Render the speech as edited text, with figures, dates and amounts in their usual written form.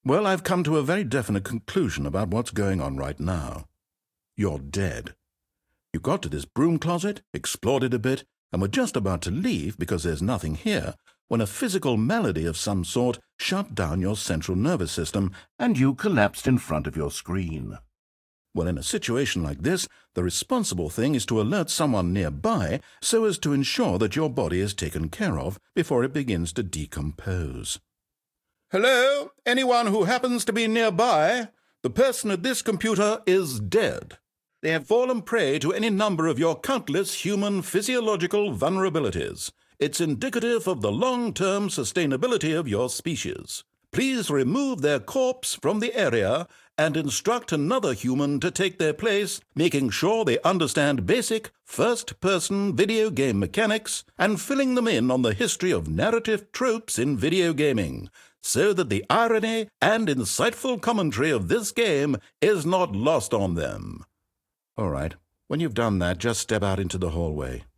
Well, I've come to a very definite conclusion about what's going on right now. You're dead. You got to this broom closet, explored it a bit, and were just about to leave because there's nothing here, when a physical malady of some sort shut down your central nervous system and you collapsed in front of your screen. Well, in a situation like this, the responsible thing is to alert someone nearby so as to ensure that your body is taken care of before it begins to decompose. Hello? Anyone who happens to be nearby? The person at this computer is dead. They have fallen prey to any number of your countless human physiological vulnerabilities. It's indicative of the long-term sustainability of your species. Please remove their corpse from the area and instruct another human to take their place, making sure they understand basic first-person video game mechanics and filling them in on the history of narrative tropes in video gaming, so that the irony and insightful commentary of this game is not lost on them. All right, when you've done that, just step out into the hallway.